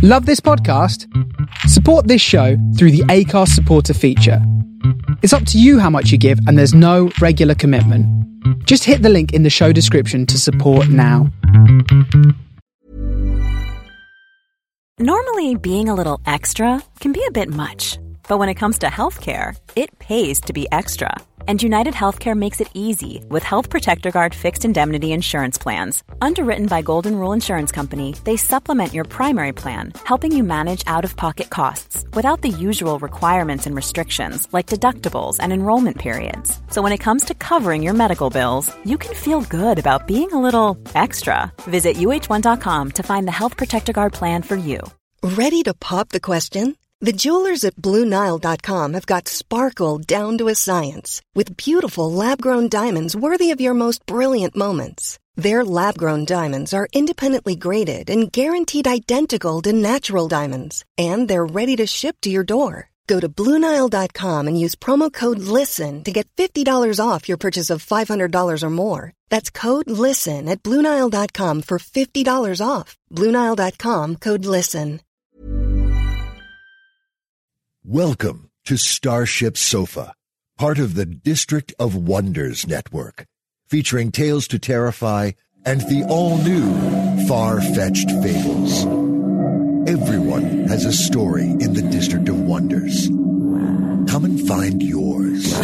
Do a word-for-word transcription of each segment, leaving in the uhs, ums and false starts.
Love this podcast? Support this show through the Acast supporter feature. It's up to you how much you give, and there's no regular commitment. Just hit the link in the show description to support now. Normally, being a little extra can be a bit much. But when it comes to healthcare, it pays to be extra. And United Healthcare makes it easy with Health Protector Guard fixed indemnity insurance plans. Underwritten by Golden Rule Insurance Company, they supplement your primary plan, helping you manage out-of-pocket costs without the usual requirements and restrictions like deductibles and enrollment periods. So when it comes to covering your medical bills, you can feel good about being a little extra. Visit U H one dot com to find the Health Protector Guard plan for you. Ready to pop the question? The jewelers at Blue Nile dot com have got sparkle down to a science with beautiful lab-grown diamonds worthy of your most brilliant moments. Their lab-grown diamonds are independently graded and guaranteed identical to natural diamonds, and they're ready to ship to your door. Go to Blue Nile dot com and use promo code LISTEN to get fifty dollars off your purchase of five hundred dollars or more. That's code LISTEN at Blue Nile dot com for fifty dollars off. Blue Nile dot com, code LISTEN. Welcome to Starship Sofa, part of the District of Wonders network, featuring Tales to Terrify and the all-new Far-Fetched Fables. Everyone has a story in the District of Wonders. Come and find yours.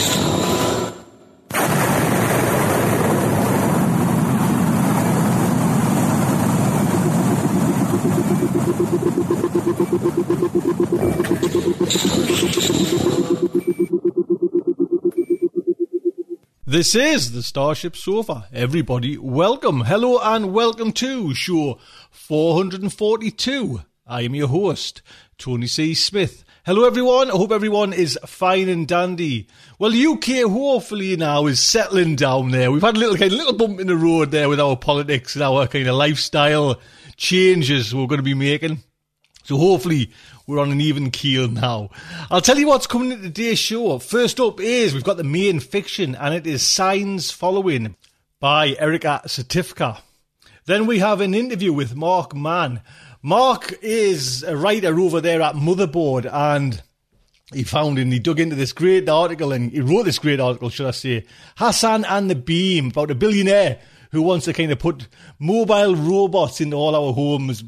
This is the Starship Sofa. Everybody, welcome, hello and welcome to show four hundred forty-two. I am your host, Tony C. Smith. Hello everyone, I hope everyone is fine and dandy. Well, U K hopefully now is settling down there. We've had a little kind of little bump in the road there with our politics and our kind of lifestyle changes we're going to be making. So hopefully we're on an even keel now. I'll tell you what's coming in today's show. First up is we've got the main fiction, and it is Signs Following by Erika Satifka. Then we have an interview with Mark Mann. Mark is a writer over there at Motherboard, and he found and he dug into this great article, and he wrote this great article, should I say, Hassan and the Beam, about a billionaire who wants to kind of put mobile robots into all our homes.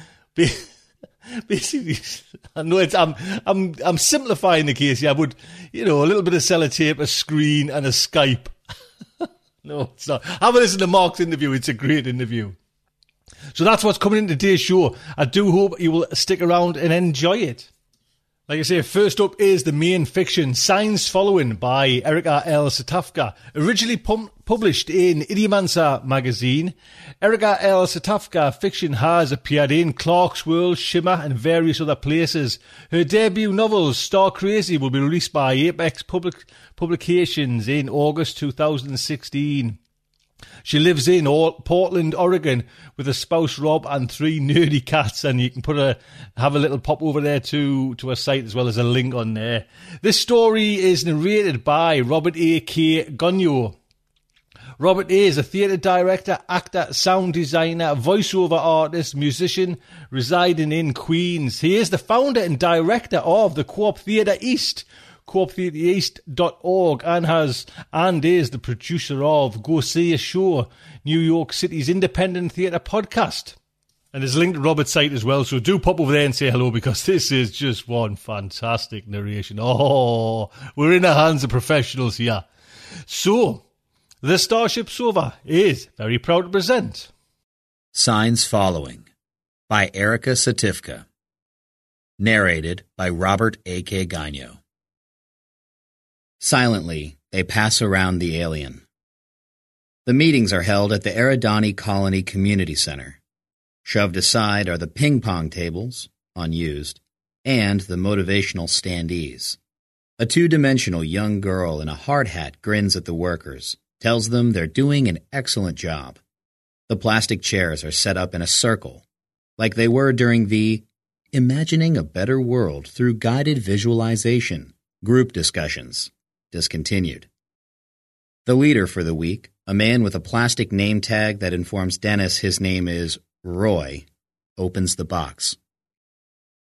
Basically, I know it's, I'm, I'm, I'm simplifying the case here, but, you know, a little bit of sellotape, a screen, and a Skype. No, it's not. Have a listen to Mark's interview. It's a great interview. So that's what's coming in today's show. I do hope you will stick around and enjoy it. Like I say, first up is the main fiction, Signs Following by Erika L. Satifka, originally pum- published in Idiomancer magazine. Erika L. Satifka fiction has appeared in Clarkesworld, Shimmer and various other places. Her debut novel, Star Crazy, will be released by Apex Public- Publications in August two thousand sixteen. She lives in Portland, Oregon, with a spouse, Rob, and three nerdy cats, and you can put a have a little pop over there to, to her site as well as a link on there. This story is narrated by Robert A. K. Gonyo. Robert A. is a theatre director, actor, sound designer, voiceover artist, musician, residing in Queens. He is the founder and director of the Co-op Theatre East, co op theatre east dot org, and has and is the producer of Go See a Show, New York City's independent theatre podcast. And there's a link to Robert's site as well, so do pop over there and say hello, because this is just one fantastic narration. Oh, we're in the hands of professionals here. So, the Starship Sofa is very proud to present Signs Following by Erika Satifka. Narrated by Robert A K. Gonyo. Silently, they pass around the alien. The meetings are held at the Eridani Colony Community Center. Shoved aside are the ping-pong tables, unused, and the motivational standees. A two-dimensional young girl in a hard hat grins at the workers, tells them they're doing an excellent job. The plastic chairs are set up in a circle, like they were during the Imagining a Better World Through Guided Visualization group discussions. Discontinued. The leader for the week, a man with a plastic name tag that informs Dennis his name is Roy, opens the box.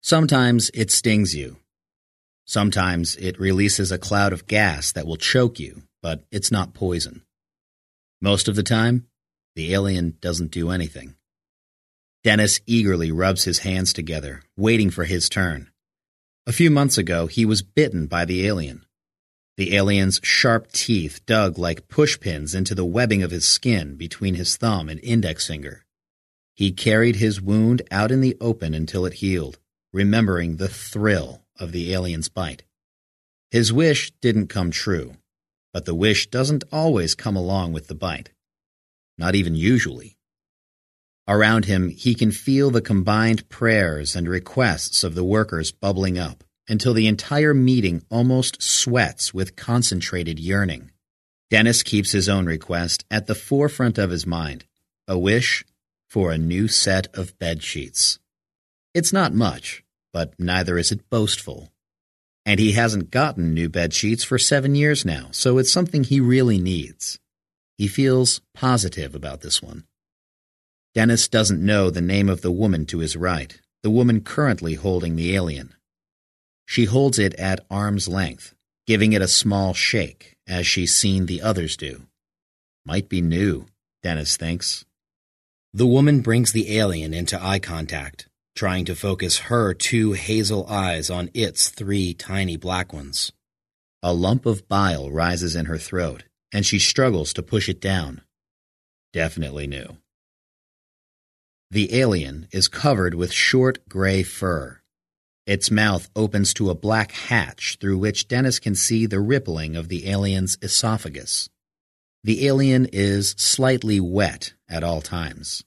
Sometimes it stings you. Sometimes it releases a cloud of gas that will choke you, but it's not poison. Most of the time, the alien doesn't do anything. Dennis eagerly rubs his hands together, waiting for his turn. A few months ago, he was bitten by the alien. The alien's sharp teeth dug like pushpins into the webbing of his skin between his thumb and index finger. He carried his wound out in the open until it healed, remembering the thrill of the alien's bite. His wish didn't come true, but the wish doesn't always come along with the bite. Not even usually. Around him, he can feel the combined prayers and requests of the workers bubbling up, until the entire meeting almost sweats with concentrated yearning. Dennis keeps his own request at the forefront of his mind, a wish for a new set of bed sheets. It's not much, but neither is it boastful. And he hasn't gotten new bed sheets for seven years now, so it's something he really needs. He feels positive about this one. Dennis doesn't know the name of the woman to his right, the woman currently holding the alien. She holds it at arm's length, giving it a small shake, as she's seen the others do. Might be new, Dennis thinks. The woman brings the alien into eye contact, trying to focus her two hazel eyes on its three tiny black ones. A lump of bile rises in her throat, and she struggles to push it down. Definitely new. The alien is covered with short gray fur. Its mouth opens to a black hatch through which Dennis can see the rippling of the alien's esophagus. The alien is slightly wet at all times.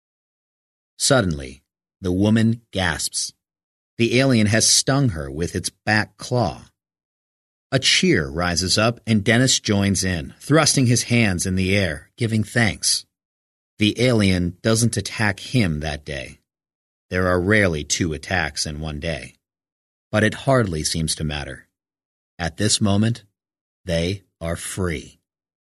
Suddenly, the woman gasps. The alien has stung her with its back claw. A cheer rises up and Dennis joins in, thrusting his hands in the air, giving thanks. The alien doesn't attack him that day. There are rarely two attacks in one day. But it hardly seems to matter. At this moment, they are free.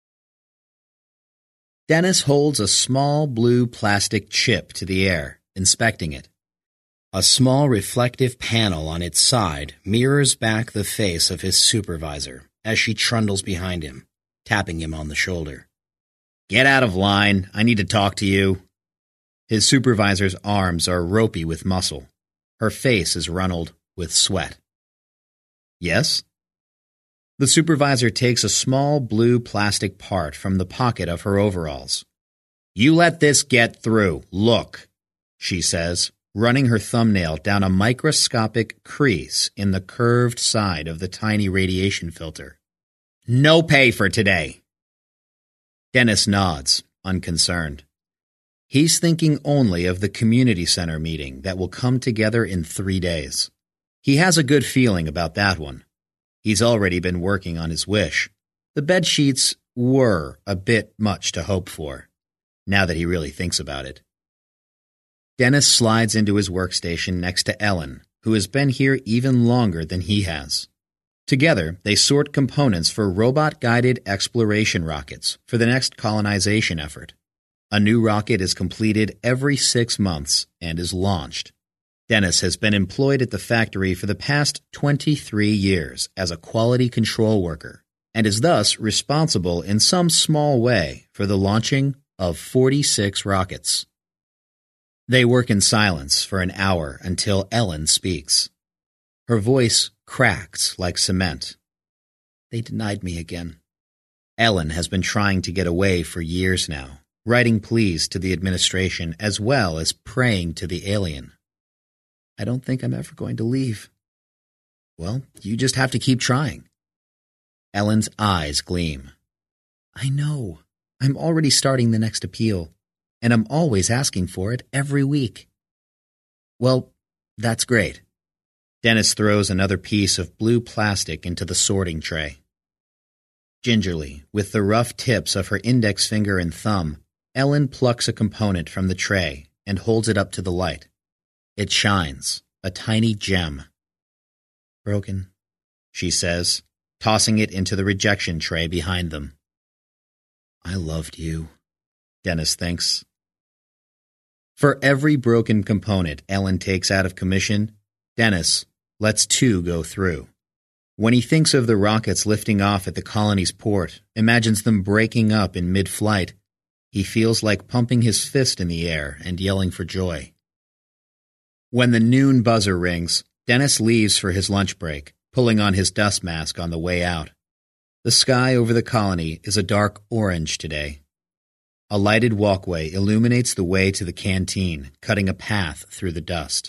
Dennis holds a small blue plastic chip to the air, inspecting it. A small reflective panel on its side mirrors back the face of his supervisor as she trundles behind him, tapping him on the shoulder. "Get out of line. I need to talk to you." His supervisor's arms are ropey with muscle. Her face is runneled with sweat. "Yes?" The supervisor takes a small blue plastic part from the pocket of her overalls. "You let this get through. Look," she says, running her thumbnail down a microscopic crease in the curved side of the tiny radiation filter. "No pay for today." Dennis nods, unconcerned. He's thinking only of the community center meeting that will come together in three days. He has a good feeling about that one. He's already been working on his wish. The bed sheets were a bit much to hope for, now that he really thinks about it. Dennis slides into his workstation next to Ellen, who has been here even longer than he has. Together, they sort components for robot-guided exploration rockets for the next colonization effort. A new rocket is completed every six months and is launched. Dennis has been employed at the factory for the past twenty-three years as a quality control worker and is thus responsible in some small way for the launching of forty-six rockets. They work in silence for an hour until Ellen speaks. Her voice cracks like cement. "They denied me again." Ellen has been trying to get away for years now, writing pleas to the administration as well as praying to the alien. "I don't think I'm ever going to leave." "Well, you just have to keep trying." Ellen's eyes gleam. "I know. I'm already starting the next appeal, and I'm always asking for it every week." "Well, that's great." Dennis throws another piece of blue plastic into the sorting tray. Gingerly, with the rough tips of her index finger and thumb, Ellen plucks a component from the tray and holds it up to the light. It shines, a tiny gem. "Broken," she says, tossing it into the rejection tray behind them. "I loved you," Dennis thinks. For every broken component Ellen takes out of commission, Dennis lets two go through. When he thinks of the rockets lifting off at the colony's port, imagines them breaking up in mid-flight, he feels like pumping his fist in the air and yelling for joy. When the noon buzzer rings, Dennis leaves for his lunch break, pulling on his dust mask on the way out. The sky over the colony is a dark orange today. A lighted walkway illuminates the way to the canteen, cutting a path through the dust.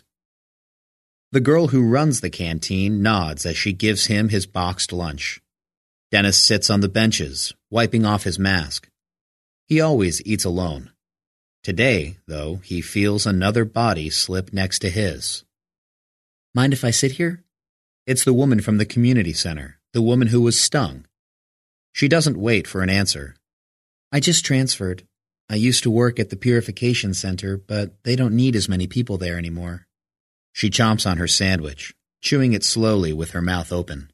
The girl who runs the canteen nods as she gives him his boxed lunch. Dennis sits on the benches, wiping off his mask. He always eats alone. Today, though, he feels another body slip next to his. "Mind if I sit here?" It's the woman from the community center, the woman who was stung. She doesn't wait for an answer. "I just transferred. I used to work at the purification center, but they don't need as many people there anymore." She chomps on her sandwich, chewing it slowly with her mouth open.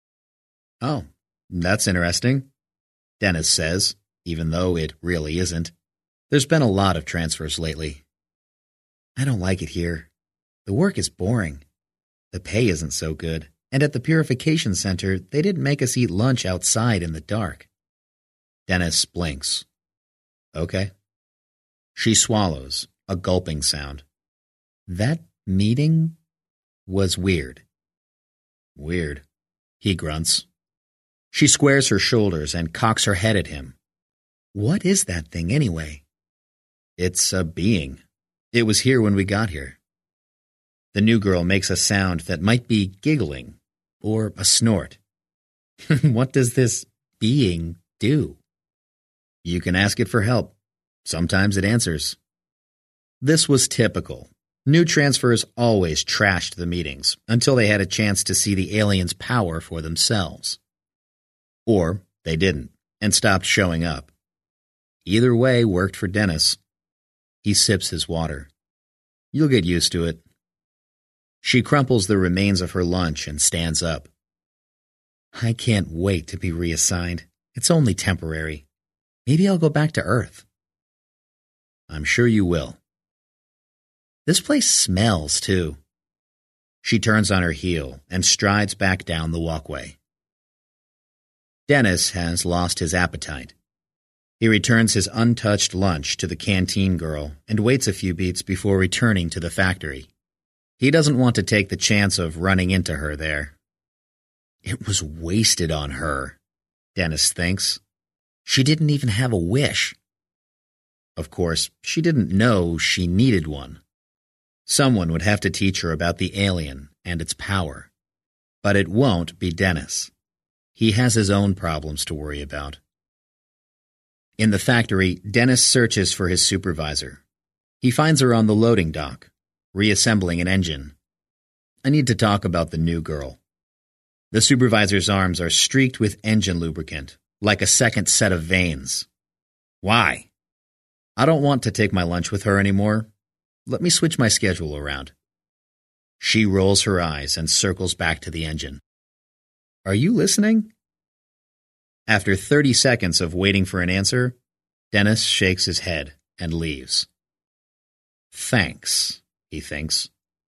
"Oh, that's interesting," Dennis says, even though it really isn't. There's been a lot of transfers lately. "I don't like it here. The work is boring. The pay isn't so good, and at the purification center, they didn't make us eat lunch outside in the dark." Dennis blinks. "Okay." She swallows, a gulping sound. "That meeting was weird." "Weird," he grunts. She squares her shoulders and cocks her head at him. "What is that thing anyway?" "It's a being. It was here when we got here." The new girl makes a sound that might be giggling or a snort. "What does this being do?" "You can ask it for help. Sometimes it answers." This was typical. New transfers always trashed the meetings until they had a chance to see the aliens' power for themselves. Or they didn't and stopped showing up. Either way worked for Dennis. He sips his water. "You'll get used to it." She crumples the remains of her lunch and stands up. "I can't wait to be reassigned. It's only temporary. Maybe I'll go back to Earth." "I'm sure you will." This place smells, too. She turns on her heel and strides back down the walkway. Dennis has lost his appetite. He returns his untouched lunch to the canteen girl and waits a few beats before returning to the factory. He doesn't want to take the chance of running into her there. It was wasted on her, Dennis thinks. She didn't even have a wish. Of course, she didn't know she needed one. Someone would have to teach her about the alien and its power. But it won't be Dennis. He has his own problems to worry about. In the factory, Dennis searches for his supervisor. He finds her on the loading dock, reassembling an engine. "I need to talk about the new girl." The supervisor's arms are streaked with engine lubricant, like a second set of veins. "Why?" "I don't want to take my lunch with her anymore. Let me switch my schedule around." She rolls her eyes and circles back to the engine. "Are you listening?" After thirty seconds of waiting for an answer, Dennis shakes his head and leaves. Thanks, he thinks.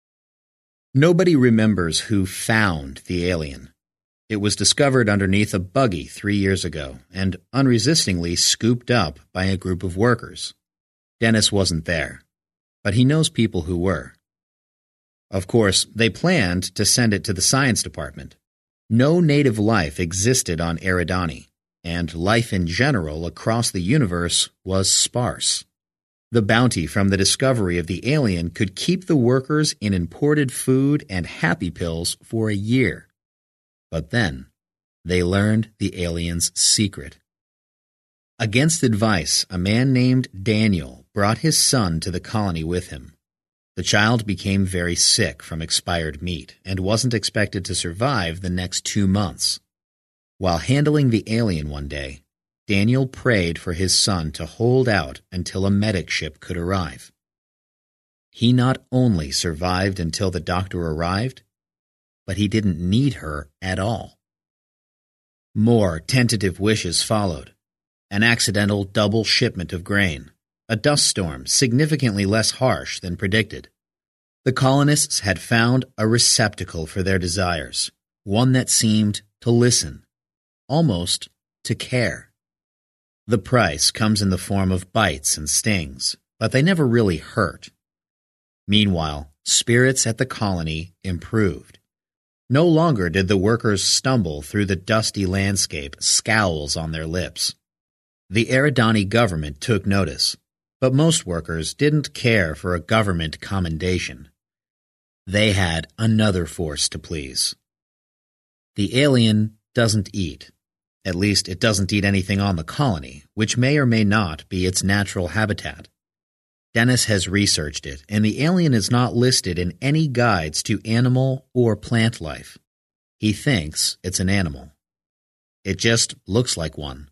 Nobody remembers who found the alien. It was discovered underneath a buggy three years ago and unresistingly scooped up by a group of workers. Dennis wasn't there, but he knows people who were. Of course, they planned to send it to the science department. No native life existed on Eridani, and life in general across the universe was sparse. The bounty from the discovery of the alien could keep the workers in imported food and happy pills for a year. But then, they learned the alien's secret. Against advice, a man named Daniel brought his son to the colony with him. The child became very sick from expired meat and wasn't expected to survive the next two months. While handling the alien one day, Daniel prayed for his son to hold out until a medic ship could arrive. He not only survived until the doctor arrived, but he didn't need her at all. More tentative wishes followed. An accidental double shipment of grain. A dust storm significantly less harsh than predicted. The colonists had found a receptacle for their desires, one that seemed to listen, almost to care. The price comes in the form of bites and stings, but they never really hurt. Meanwhile, spirits at the colony improved. No longer did the workers stumble through the dusty landscape, scowls on their lips. The Eridani government took notice, but most workers didn't care for a government commendation. They had another force to please. The alien doesn't eat. At least it doesn't eat anything on the colony, which may or may not be its natural habitat. Dennis has researched it, and the alien is not listed in any guides to animal or plant life. He thinks it's an animal. It just looks like one.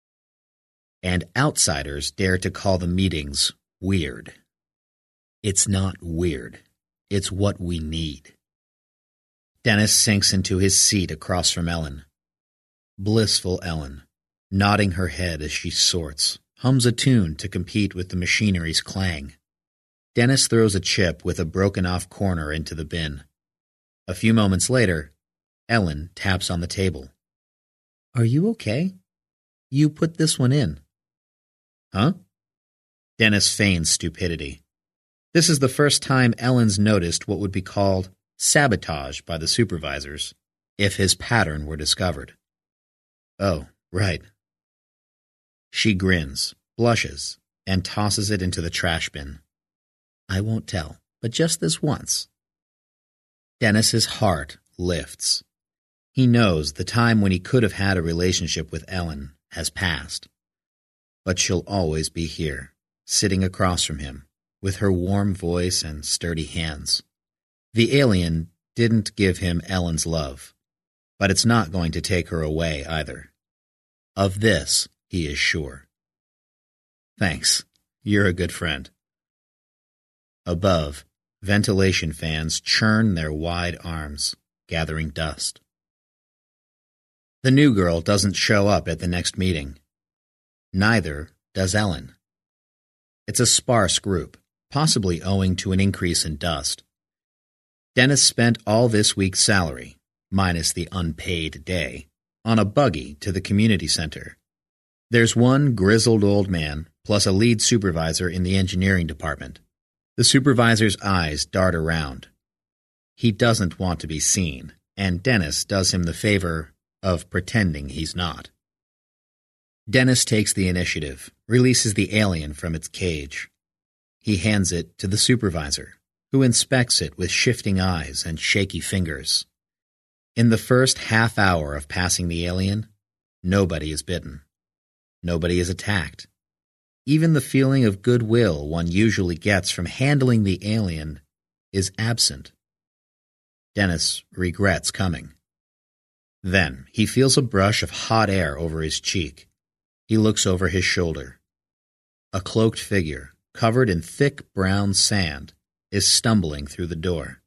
And outsiders dare to call the meetings weird. It's not weird. It's what we need. Dennis sinks into his seat across from Ellen. Blissful Ellen, nodding her head as she sorts, hums a tune to compete with the machinery's clang. Dennis throws a chip with a broken-off corner into the bin. A few moments later, Ellen taps on the table. "Are you okay? You put this one in." "Huh?" Dennis feigns stupidity. This is the first time Ellen's noticed what would be called sabotage by the supervisors, if his pattern were discovered. "Oh, right." She grins, blushes, and tosses it into the trash bin. "I won't tell, but just this once." Dennis's heart lifts. He knows the time when he could have had a relationship with Ellen has passed. But she'll always be here, sitting across from him, with her warm voice and sturdy hands. The alien didn't give him Ellen's love, but it's not going to take her away either. Of this, he is sure. "Thanks. You're a good friend." Above, ventilation fans churn their wide arms, gathering dust. The new girl doesn't show up at the next meeting. Neither does Ellen. It's a sparse group, possibly owing to an increase in dust. Dennis spent all this week's salary, minus the unpaid day, on a buggy to the community center. There's one grizzled old man, plus a lead supervisor in the engineering department. The supervisor's eyes dart around. He doesn't want to be seen, and Dennis does him the favor of pretending he's not. Dennis takes the initiative, releases the alien from its cage. He hands it to the supervisor, who inspects it with shifting eyes and shaky fingers. In the first half hour of passing the alien, nobody is bitten. Nobody is attacked. Even the feeling of goodwill one usually gets from handling the alien is absent. Dennis regrets coming. Then he feels a brush of hot air over his cheek. He looks over his shoulder. A cloaked figure, covered in thick brown sand, is stumbling through the door.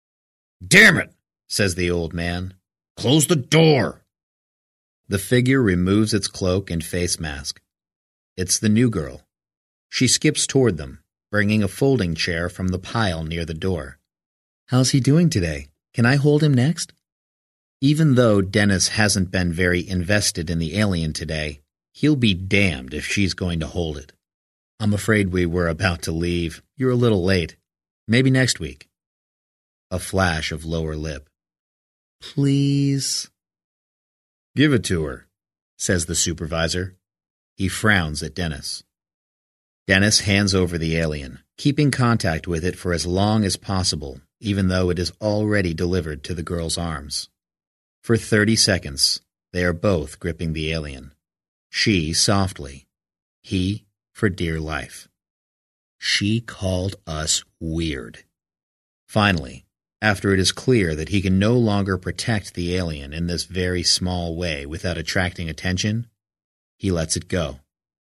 "Damn it," says the old man. "Close the door." The figure removes its cloak and face mask. It's the new girl. She skips toward them, bringing a folding chair from the pile near the door. "How's he doing today? Can I hold him next?" Even though Dennis hasn't been very invested in the alien today, he'll be damned if she's going to hold it. "I'm afraid we were about to leave. You're a little late. Maybe next week." A flash of lower lip. "Please." "Give it to her," says the supervisor. He frowns at Dennis. Dennis hands over the alien, keeping contact with it for as long as possible, even though it is already delivered to the girl's arms. For thirty seconds, they are both gripping the alien. She softly, he for dear life. She called us weird. Finally, after it is clear that he can no longer protect the alien in this very small way without attracting attention, he lets it go.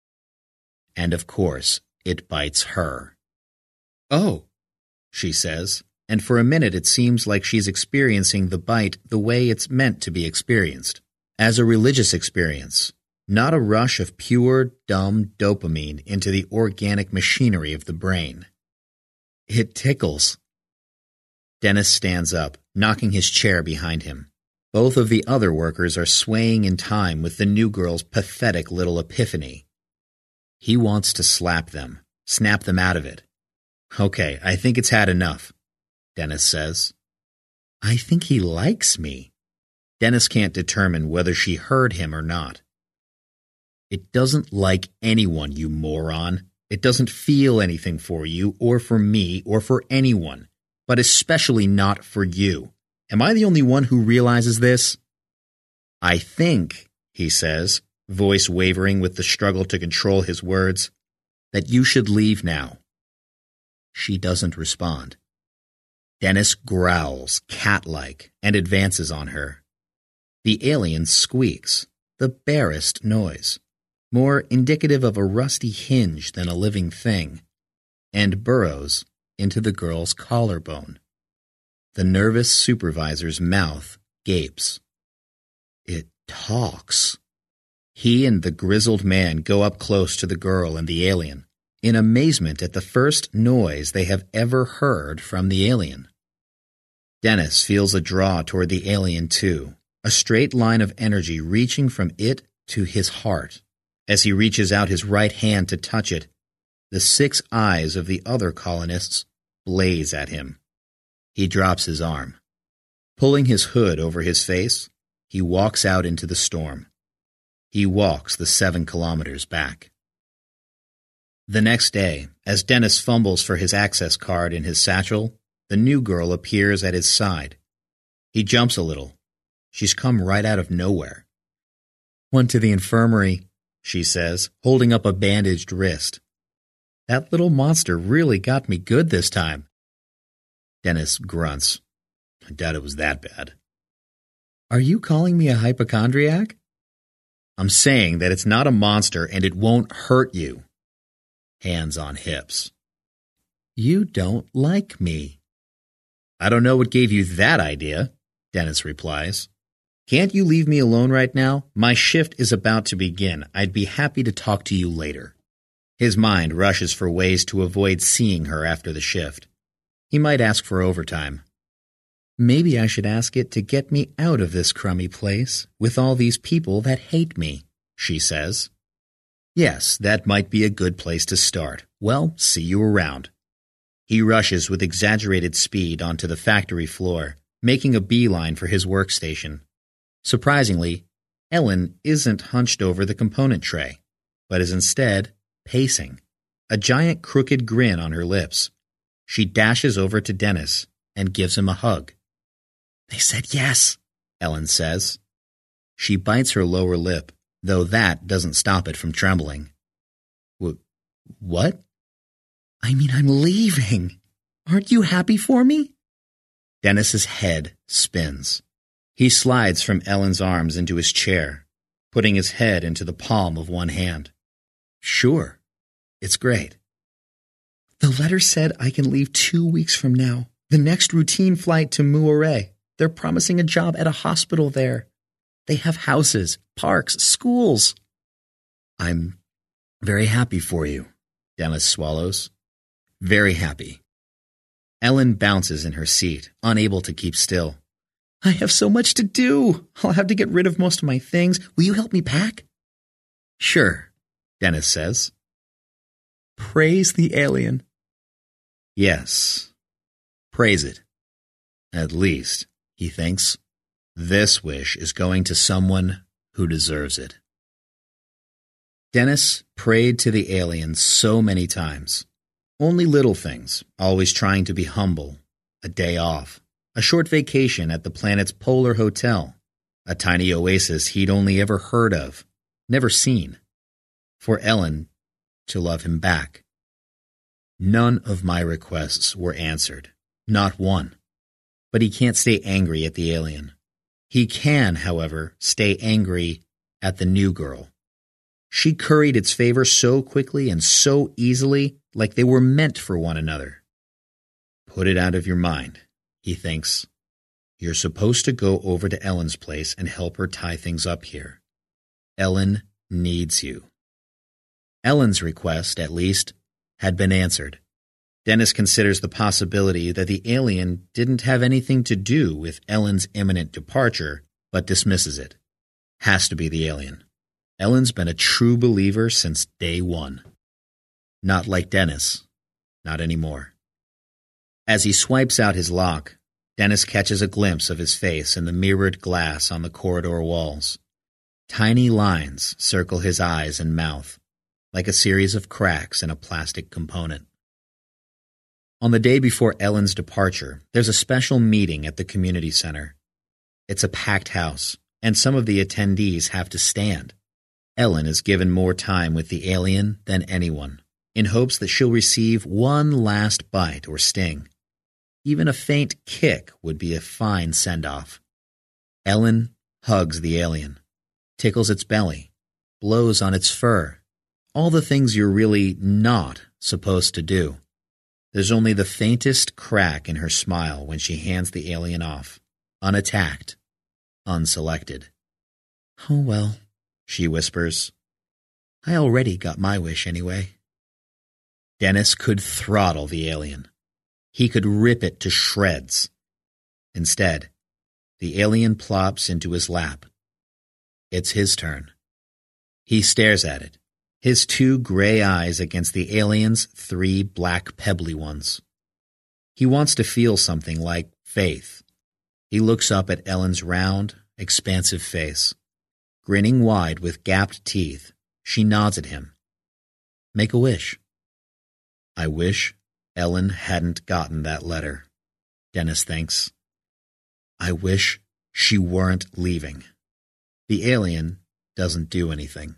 And of course, it bites her. "Oh," she says, and for a minute it seems like she's experiencing the bite the way it's meant to be experienced, as a religious experience, not a rush of pure, dumb dopamine into the organic machinery of the brain. It tickles. Dennis stands up, knocking his chair behind him. Both of the other workers are swaying in time with the new girl's pathetic little epiphany. He wants to slap them, snap them out of it. Okay, I think it's had enough, Dennis says. I think he likes me. Dennis can't determine whether she heard him or not. It doesn't like anyone, you moron. It doesn't feel anything for you, or for me, or for anyone, but especially not for you. Am I the only one who realizes this? I think, he says, voice wavering with the struggle to control his words, that you should leave now. She doesn't respond. Dennis growls, cat-like, and advances on her. The alien squeaks, the barest noise, more indicative of a rusty hinge than a living thing, and burrows into the girl's collarbone. The nervous supervisor's mouth gapes. It talks. He and the grizzled man go up close to the girl and the alien, in amazement at the first noise they have ever heard from the alien. Dennis feels a draw toward the alien too, a straight line of energy reaching from it to his heart. As he reaches out his right hand to touch it, the six eyes of the other colonists blaze at him. He drops his arm. Pulling his hood over his face, he walks out into the storm. He walks the seven kilometers back. The next day, as Dennis fumbles for his access card in his satchel, the new girl appears at his side. He jumps a little. She's come right out of nowhere. Went to the infirmary, she says, holding up a bandaged wrist. That little monster really got me good this time. Dennis grunts. I doubt it was that bad. Are you calling me a hypochondriac? I'm saying that it's not a monster and it won't hurt you. Hands on hips. You don't like me. I don't know what gave you that idea, Dennis replies. Can't you leave me alone right now? My shift is about to begin. I'd be happy to talk to you later. His mind rushes for ways to avoid seeing her after the shift. He might ask for overtime. Maybe I should ask it to get me out of this crummy place with all these people that hate me, she says. Yes, that might be a good place to start. Well, see you around. He rushes with exaggerated speed onto the factory floor, making a beeline for his workstation. Surprisingly, Ellen isn't hunched over the component tray, but is instead pacing, a giant crooked grin on her lips. She dashes over to Dennis and gives him a hug. They said yes, Ellen says. She bites her lower lip, though that doesn't stop it from trembling. Wh- what? I mean, I'm leaving. Aren't you happy for me? Dennis's head spins. He slides from Ellen's arms into his chair, putting his head into the palm of one hand. Sure, it's great. The letter said I can leave two weeks from now. The next routine flight to Muore. They're promising a job at a hospital there. They have houses, parks, schools. I'm very happy for you, Dennis swallows. Very happy. Ellen bounces in her seat, unable to keep still. I have so much to do. I'll have to get rid of most of my things. Will you help me pack? Sure, Dennis says. Praise the alien. Yes, praise it. At least, he thinks, this wish is going to someone who deserves it. Dennis prayed to the alien so many times. Only little things, always trying to be humble, a day off, a short vacation at the planet's polar hotel, a tiny oasis he'd only ever heard of, never seen, for Ellen to love him back. None of my requests were answered, not one. But he can't stay angry at the alien. He can, however, stay angry at the new girl. She curried its favor so quickly and so easily, like they were meant for one another. Put it out of your mind, he thinks. You're supposed to go over to Ellen's place and help her tie things up here. Ellen needs you. Ellen's request, at least, had been answered. Dennis considers the possibility that the alien didn't have anything to do with Ellen's imminent departure, but dismisses it. Has to be the alien. Ellen's been a true believer since day one. Not like Dennis. Not anymore. As he swipes out his lock, Dennis catches a glimpse of his face in the mirrored glass on the corridor walls. Tiny lines circle his eyes and mouth, like a series of cracks in a plastic component. On the day before Ellen's departure, there's a special meeting at the community center. It's a packed house, and some of the attendees have to stand. Ellen is given more time with the alien than anyone, in hopes that she'll receive one last bite or sting. Even a faint kick would be a fine send-off. Ellen hugs the alien, tickles its belly, blows on its fur, all the things you're really not supposed to do. There's only the faintest crack in her smile when she hands the alien off, unattacked, unselected. "Oh well," she whispers. "I already got my wish anyway." Dennis could throttle the alien. He could rip it to shreds. Instead, the alien plops into his lap. It's his turn. He stares at it, his two gray eyes against the alien's three black pebbly ones. He wants to feel something like faith. He looks up at Ellen's round, expansive face. Grinning wide with gapped teeth, she nods at him. "Make a wish." "I wish Ellen hadn't gotten that letter," Dennis thinks. "I wish she weren't leaving." The alien doesn't do anything.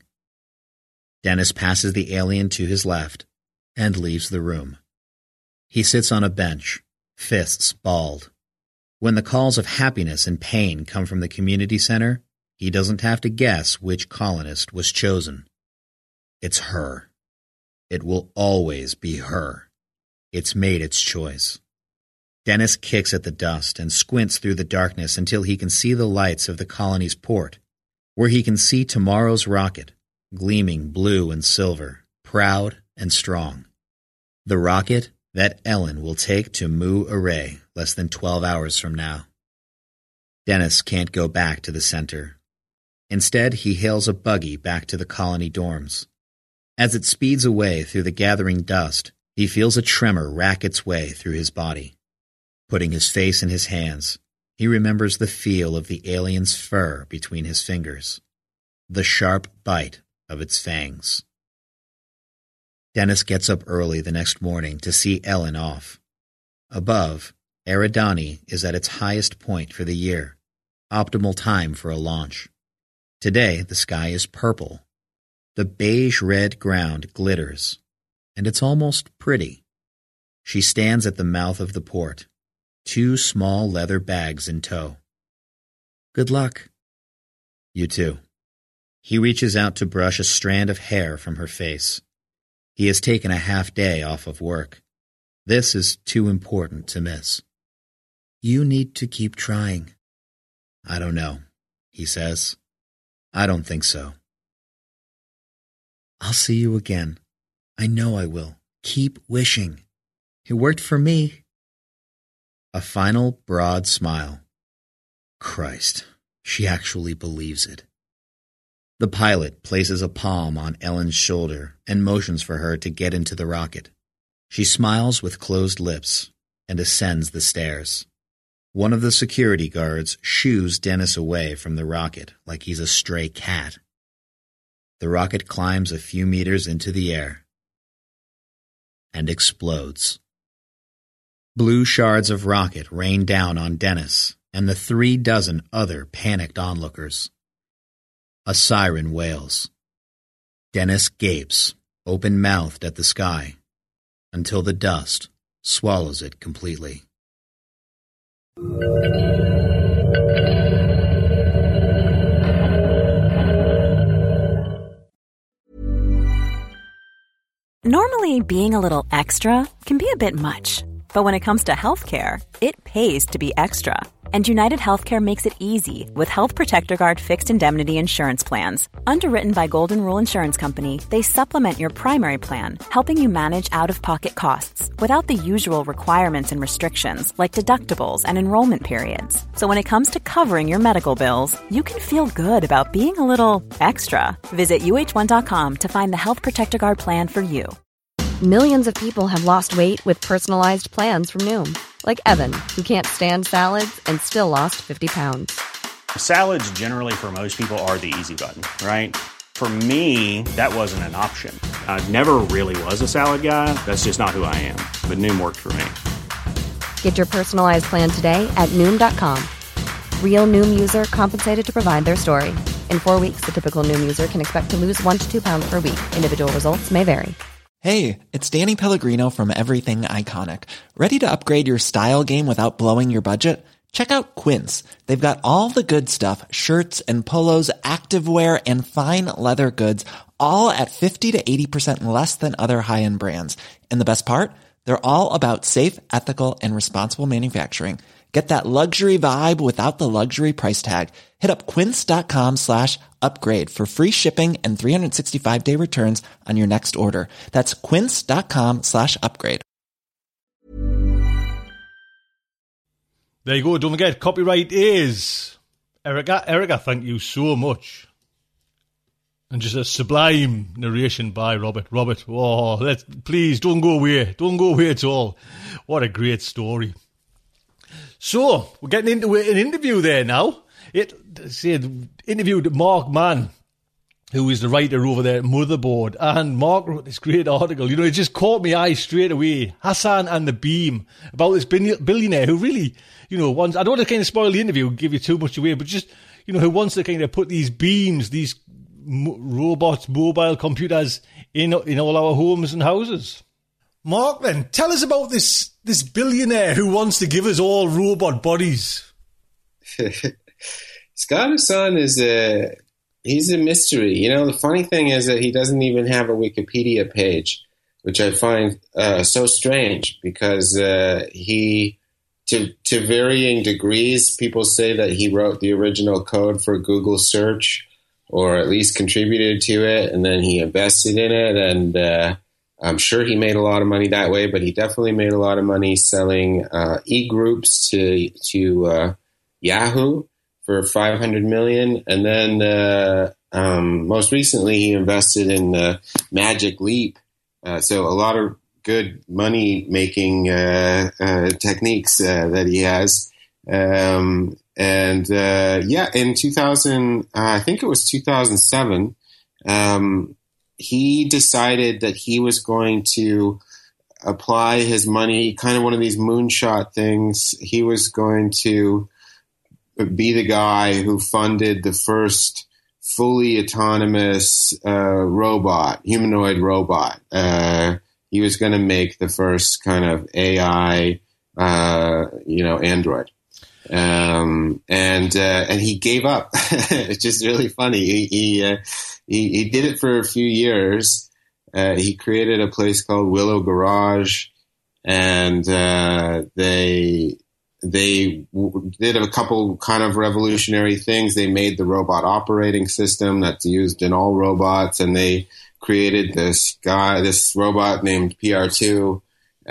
Dennis passes the alien to his left and leaves the room. He sits on a bench, fists balled. When the calls of happiness and pain come from the community center, he doesn't have to guess which colonist was chosen. It's her. It will always be her. It's made its choice. Dennis kicks at the dust and squints through the darkness until he can see the lights of the colony's port, where he can see tomorrow's rocket, gleaming blue and silver, proud and strong. The rocket that Ellen will take to Mu Array less than twelve hours from now. Dennis can't go back to the center. Instead, he hails a buggy back to the colony dorms. As it speeds away through the gathering dust, he feels a tremor rack its way through his body. Putting his face in his hands, he remembers the feel of the alien's fur between his fingers, the sharp bite of its fangs. Dennis gets up early the next morning to see Ellen off. Above, Eridani is at its highest point for the year, optimal time for a launch. Today, the sky is purple. The beige-red ground glitters, and it's almost pretty. She stands at the mouth of the port, two small leather bags in tow. "Good luck." "You too." He reaches out to brush a strand of hair from her face. He has taken a half day off of work. This is too important to miss. "You need to keep trying." "I don't know," he says. "I don't think so." "I'll see you again. I know I will. Keep wishing. It worked for me." A final broad smile. Christ, she actually believes it. The pilot places a palm on Ellen's shoulder and motions for her to get into the rocket. She smiles with closed lips and ascends the stairs. One of the security guards shoos Dennis away from the rocket like he's a stray cat. The rocket climbs a few meters into the air and explodes. Blue shards of rocket rain down on Dennis and the three dozen other panicked onlookers. A siren wails. Dennis gapes, open-mouthed at the sky, until the dust swallows it completely. Normally, being a little extra can be a bit much. But when it comes to healthcare, it pays to be extra. And United Healthcare makes it easy with Health Protector Guard fixed indemnity insurance plans. Underwritten by Golden Rule Insurance Company, they supplement your primary plan, helping you manage out-of-pocket costs without the usual requirements and restrictions like deductibles and enrollment periods. So when it comes to covering your medical bills, you can feel good about being a little extra. Visit U H one dot com to find the Health Protector Guard plan for you. Millions of people have lost weight with personalized plans from Noom. Like Evan, who can't stand salads and still lost fifty pounds. Salads generally for most people are the easy button, right? For me, that wasn't an option. I never really was a salad guy. That's just not who I am. But Noom worked for me. Get your personalized plan today at Noom dot com. Real Noom user compensated to provide their story. In four weeks, the typical Noom user can expect to lose one to two pounds per week. Individual results may vary. Hey, it's Danny Pellegrino from Everything Iconic. Ready to upgrade your style game without blowing your budget? Check out Quince. They've got all the good stuff, shirts and polos, activewear, and fine leather goods, all at fifty to eighty percent less than other high-end brands. And the best part? They're all about safe, ethical, and responsible manufacturing. Get that luxury vibe without the luxury price tag. Hit up quince.com slash upgrade for free shipping and three sixty-five day returns on your next order. That's quince.com slash upgrade. There you go. Don't forget, copyright is Erica. Erica, thank you so much. And just a sublime narration by Robert. Robert, oh, let's please don't go away. Don't go away at all. What a great story. So, we're getting into an interview there now. It said, interviewed Mark Mann, who is the writer over there at Motherboard. And Mark wrote this great article. You know, it just caught my eye straight away. Hassan and the Beam, about this billionaire who really, you know, wants, I don't want to kind of spoil the interview, give you too much away, but just, you know, who wants to kind of put these beams, these robots, mobile computers in, in all our homes and houses. Mark, then, tell us about this this billionaire who wants to give us all robot bodies. Scott Hassan is a, he's a mystery. You know, the funny thing is that he doesn't even have a Wikipedia page, which I find uh, so strange because uh, he, to to varying degrees, people say that he wrote the original code for Google search or at least contributed to it, and then he invested in it, and uh, I'm sure he made a lot of money that way, but he definitely made a lot of money selling uh, e-groups to to uh, Yahoo for five hundred million dollars. And then uh, um, most recently he invested in uh, Magic Leap. Uh, so a lot of good money-making uh, uh, techniques uh, that he has. Um, and uh, yeah, in two thousand, uh, I think it was two thousand seven, um, he decided that he was going to apply his money, kind of one of these moonshot things. He was going to be the guy who funded the first fully autonomous uh, robot, humanoid robot. Uh, he was going to make the first kind of A I, uh, you know, android. Um, and, uh, and he gave up. It's just really funny. He, he, uh, he, he did it for a few years. Uh, he created a place called Willow Garage, and, uh, they, they w- did a couple kind of revolutionary things. They made the robot operating system that's used in all robots, and they created this guy, this robot named P R two.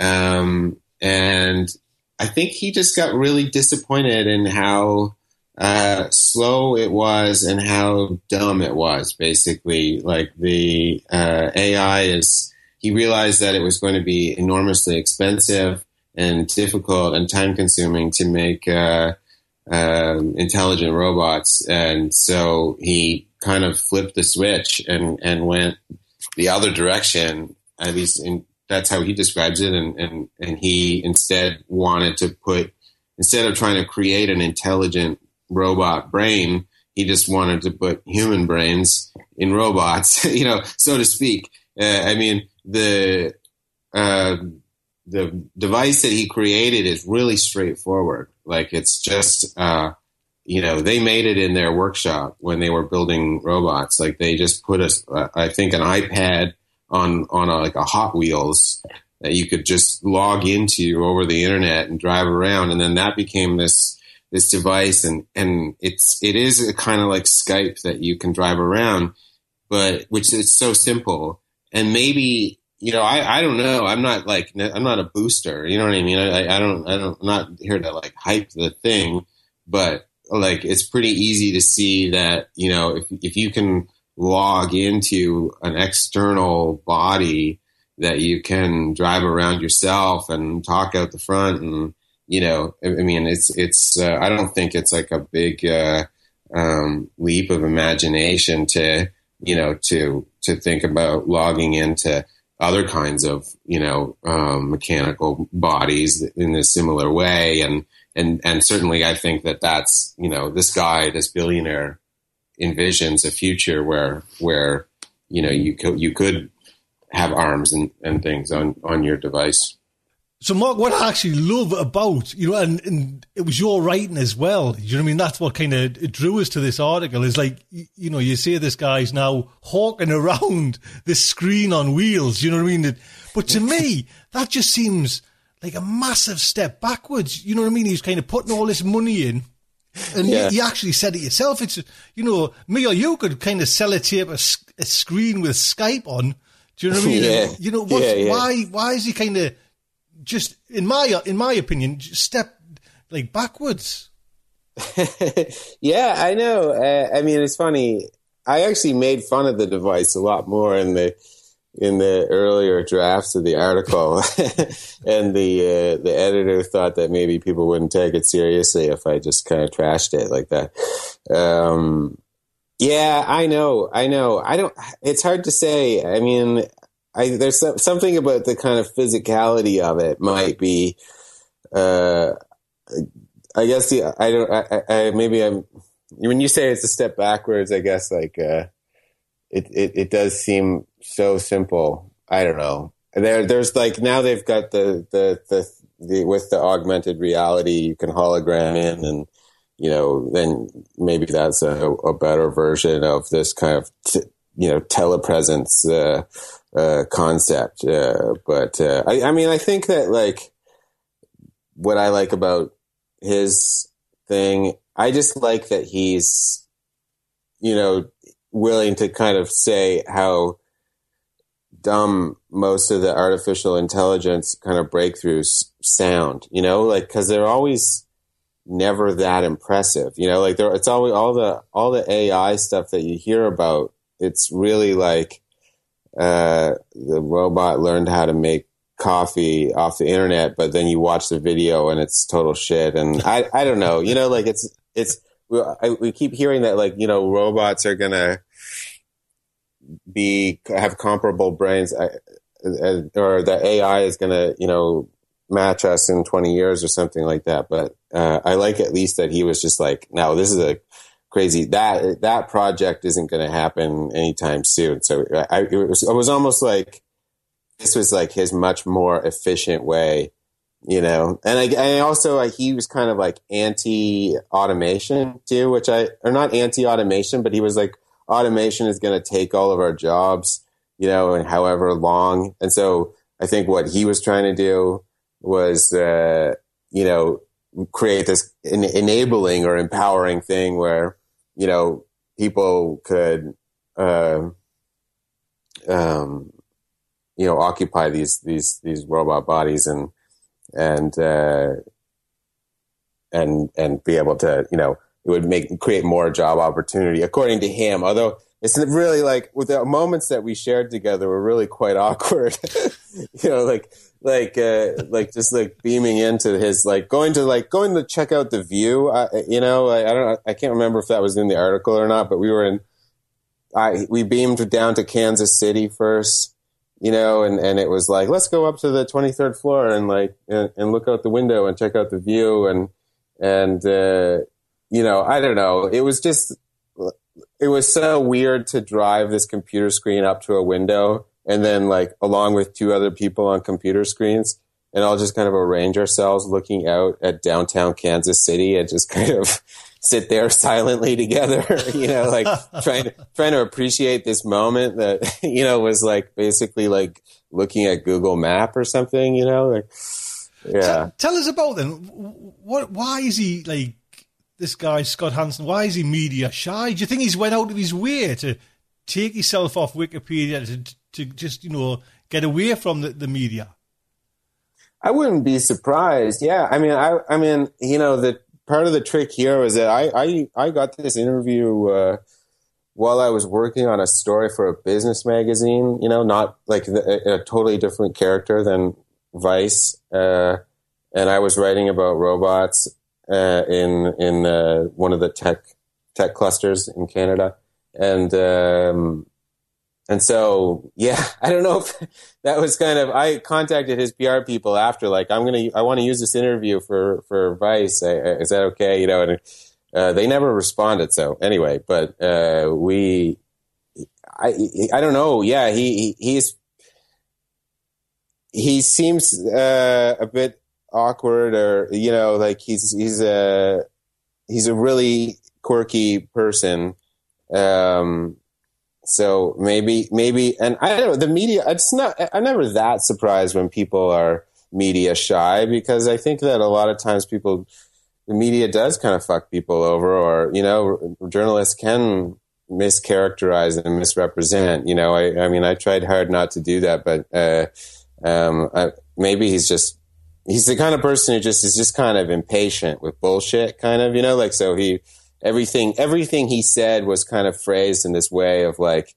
Um, and, I think he just got really disappointed in how uh, slow it was and how dumb it was, basically. Like the uh, A I is, he realized that it was going to be enormously expensive and difficult and time consuming to make uh, um, intelligent robots. And so he kind of flipped the switch and, and went the other direction, at least in that's how he describes it. And, and, and he instead wanted to put, instead of trying to create an intelligent robot brain, he just wanted to put human brains in robots, you know, so to speak. Uh, I mean, the, uh, the device that he created is really straightforward. Like it's just, uh, you know, they made it in their workshop when they were building robots. Like they just put a, uh, I think an iPad on, on a, like a Hot Wheels that you could just log into over the internet and drive around. And then that became this this device, and, and it's, it is a kind of like Skype that you can drive around, but which is so simple. And maybe, you know, I, I don't know. I'm not like, I'm not a booster. You know what I mean? I, I don't, I don't, I'm not here to like hype the thing, but like, it's pretty easy to see that, you know, if, if you can log into an external body that you can drive around yourself and talk out the front, and, you know, I, I mean, it's, it's, uh, I don't think it's like a big, uh, um, leap of imagination to, you know, to, to think about logging into other kinds of, you know, um, mechanical bodies in a similar way. And, and, and certainly I think that that's, you know, this guy, this billionaire envisions a future where, where, you know, you could, you could have arms and, and things on, on your device. So, Mark, what I actually love about, you know, and, and it was your writing as well, you know what I mean? That's what kind of drew us to this article, is like, you know, you say this guy's now hawking around this screen on wheels, you know what I mean? But to me, that just seems like a massive step backwards, you know what I mean? He's kind of putting all this money in, and yeah. you, you actually said it yourself. It's, you know, me or you could kind of sellotape a, a screen with Skype on, do you know what I mean? Yeah. And, you know, what's, yeah, yeah. why, why is he kind of, just in my in my opinion, step like backwards? Yeah, I know. Uh, I mean, it's funny. I actually made fun of the device a lot more in the in the earlier drafts of the article, and the uh, the editor thought that maybe people wouldn't take it seriously if I just kind of trashed it like that. Um, yeah, I know. I know. I don't. It's hard to say. I mean. I, there's some, something about the kind of physicality of it might be, uh, I guess the, I don't, I, I, maybe I'm, when you say it's a step backwards, I guess like, uh, it, it, it does seem so simple. I don't know. There, there's like, now they've got the, the, the, the, with the augmented reality, you can hologram in, and, you know, then maybe that's a, a better version of this kind of, t- you know, telepresence, uh, uh, concept. Uh, but, uh, I, I mean, I think that like what I like about his thing, I just like that he's, you know, willing to kind of say how dumb most of the artificial intelligence kind of breakthroughs sound, you know, like, cause they're always never that impressive, you know, like there, it's always all the, all the A I stuff that you hear about. It's really like, uh, the robot learned how to make coffee off the internet, but then you watch the video and it's total shit. And I, I don't know, you know, like it's, it's, we, I, we keep hearing that, like, you know, robots are going to be, have comparable brains, uh, or the A I is going to, you know, match us in twenty years or something like that. But, uh, I like at least that he was just like, no, this is a crazy, that, that project isn't going to happen anytime soon. So I, it was, it was almost like, this was like his much more efficient way, you know? And I, I also, like, he was kind of like anti-automation too, which I, or not anti-automation, but he was like, automation is going to take all of our jobs, you know, and however long. And so I think what he was trying to do was, uh, you know, create this en- enabling or empowering thing where, you know, people could, uh, um, you know, occupy these, these, these robot bodies and, and, uh, and, and be able to, you know, it would make, create more job opportunity according to him. Although it's really like, with the moments that we shared together were really quite awkward, you know, like, like, uh, like just like beaming into his, like going to like, going to check out the view. I, you know, I, I don't, I can't remember if that was in the article or not, but we were in, I, we beamed down to Kansas City first. You know, and, and it was like, let's go up to the twenty-third floor and like, and, and look out the window and check out the view. And, and, uh, you know, I don't know. It was just, it was so weird to drive this computer screen up to a window and then like along with two other people on computer screens and all just kind of arrange ourselves looking out at downtown Kansas City and just kind of sit there silently together, you know, like trying to, trying to appreciate this moment that, you know, was like basically like looking at Google Map or something, you know, like, yeah. Tell, tell us about them. What, why is he like, this guy, Scott Hansen, why is he media shy? Do you think he's went out of his way to take himself off Wikipedia to, to just, you know, get away from the, the media? I wouldn't be surprised. Yeah. I mean, I, I mean, you know, the part of the trick here was that I, I, I got this interview, uh, while I was working on a story for a business magazine, you know, not like a, a totally different character than Vice. Uh, and I was writing about robots, uh, in, in, uh, one of the tech, tech clusters in Canada. And, um, and so, yeah, I don't know if that was kind of, I contacted his P R people after, like, I'm going to, I want to use this interview for, for Vice. I, I, is that okay? You know, and, Uh, they never responded. So anyway, but uh, we, I, I don't know. Yeah, he, he he's he seems uh, a bit awkward, or you know, like he's he's a he's a really quirky person. Um, so maybe maybe, and I don't know. The media. It's not. I'm never that surprised when people are media shy, because I think that a lot of times people. The media does kind of fuck people over, or, you know, journalists can mischaracterize and misrepresent. You know, I, I mean, I tried hard not to do that, but uh, um, I, maybe he's just, he's the kind of person who just is just kind of impatient with bullshit, kind of, you know, like, so he, everything, everything he said was kind of phrased in this way of like,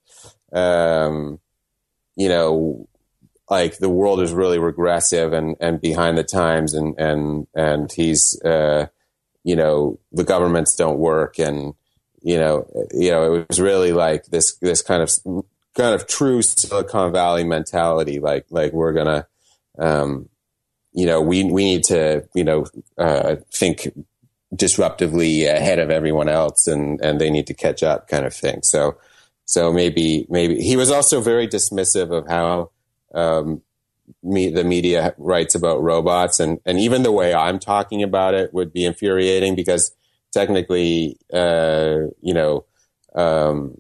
um, you know, like the world is really regressive and, and behind the times, and, and, and he's, uh, you know, the governments don't work, and, you know, you know, it was really like this, this kind of, kind of true Silicon Valley mentality. Like, like we're gonna, um, you know, we, we need to, you know, uh, think disruptively ahead of everyone else, and, and they need to catch up, kind of thing. So, so maybe, maybe he was also very dismissive of how, um, me, the media writes about robots, and, and even the way I'm talking about it would be infuriating, because technically, uh, you know, um,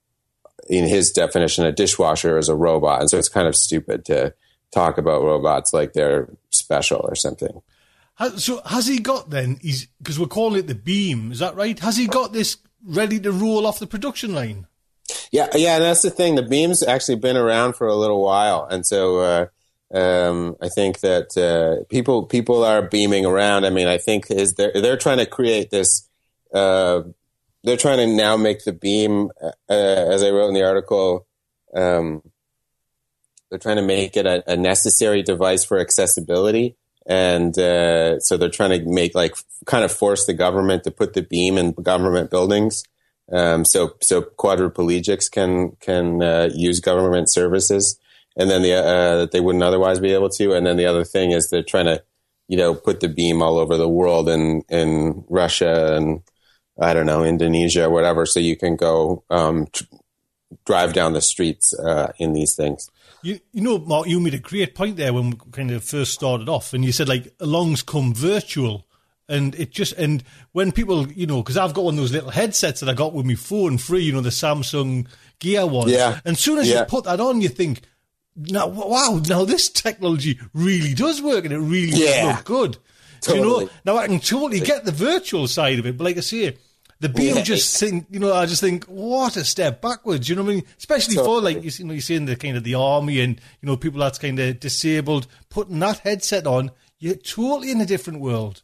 in his definition, a dishwasher is a robot. And so it's kind of stupid to talk about robots like they're special or something. So has he got then, he's, because we're calling it the beam, is that right? Has he got this ready to roll off the production line? Yeah, yeah, and that's the thing. The beam's actually been around for a little while, and so uh, um, I think that uh, people people are beaming around. I mean, I think is they're they're trying to create this. Uh, they're trying to now make the beam, uh, as I wrote in the article. Um, they're trying to make it a, a necessary device for accessibility, and uh, so they're trying to make like kind of force the government to put the beam in government buildings. Um, so, so quadriplegics can, can, uh, use government services, and then the, uh, that they wouldn't otherwise be able to. And then the other thing is they're trying to, you know, put the beam all over the world, in, in Russia and I don't know, Indonesia, whatever. So you can go, um, tr- drive down the streets, uh, in these things. You, you know, Mark, you made a great point there when we kind of first started off, and you said like, along's come virtual. And it just, and when people, you know, because I've got one of those little headsets that I got with my phone free, you know, the Samsung Gear ones. Yeah. And as soon as yeah. you put that on, you think, now, wow, now this technology really does work, and it really yeah. does look good. Totally. So, you know, now I can totally get the virtual side of it, but like I say, the beam yeah. just think, you know, I just think, what a step backwards, you know what I mean? Especially totally. for like, you know, you see in the kind of the army and, you know, people that's kind of disabled, putting that headset on, you're totally in a different world.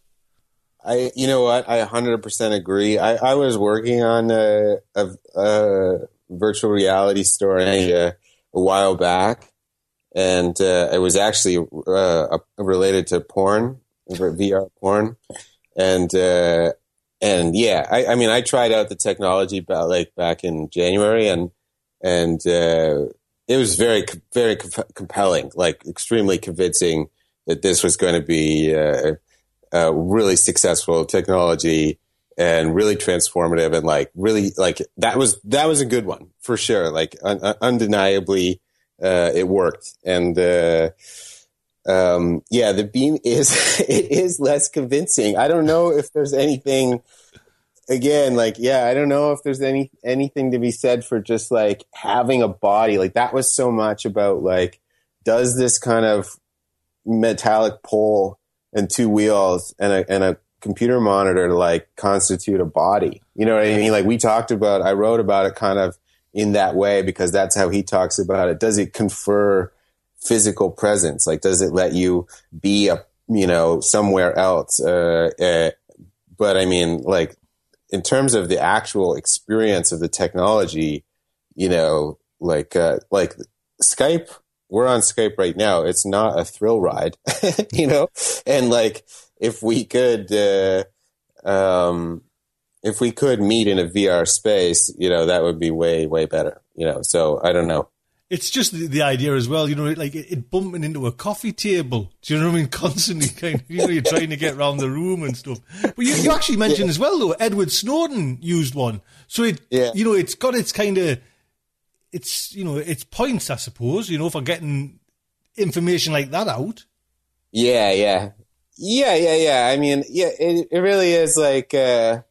I, you know what? I one hundred percent agree. I, I was working on a, a, a virtual reality story uh, a while back, and uh, it was actually uh, related to porn, V R porn, and uh, and yeah, I, I mean, I tried out the technology about like back in January, and and uh, it was very very compelling, like extremely convincing that this was going to be. Uh, Uh, really successful technology and really transformative, and like really like that was that was a good one for sure. Like un- undeniably, uh, it worked. And uh, um, yeah, the beam is it is less convincing. I don't know if there's anything. Again, like yeah, I don't know if there's any anything to be said for just like having a body. Like that was so much about like, does this kind of metallic pole and two wheels and a and a computer monitor to like constitute a body. You know what I mean? Like we talked about, I wrote about it kind of in that way because that's how he talks about it. Does it confer physical presence? Like, does it let you be a, you know, somewhere else? Uh, uh, but I mean, like in terms of the actual experience of the technology, you know, like, uh, like Skype, we're on Skype right now. It's not a thrill ride, you know? And like, if we could, uh, um, if we could meet in a V R space, you know, that would be way, way better, you know? So I don't know. It's just the, the idea as well, you know, like it, it bumping into a coffee table. Do you know what I mean? Constantly kind of, you know, you're trying to get around the room and stuff. But you, you actually mentioned yeah. as well, though, Edward Snowden used one. So it, yeah. you know, it's got its kind of, it's, you know, its points, I suppose, you know, for getting information like that out. Yeah, yeah. Yeah, yeah, yeah. I mean, yeah, it, it really is like, uh,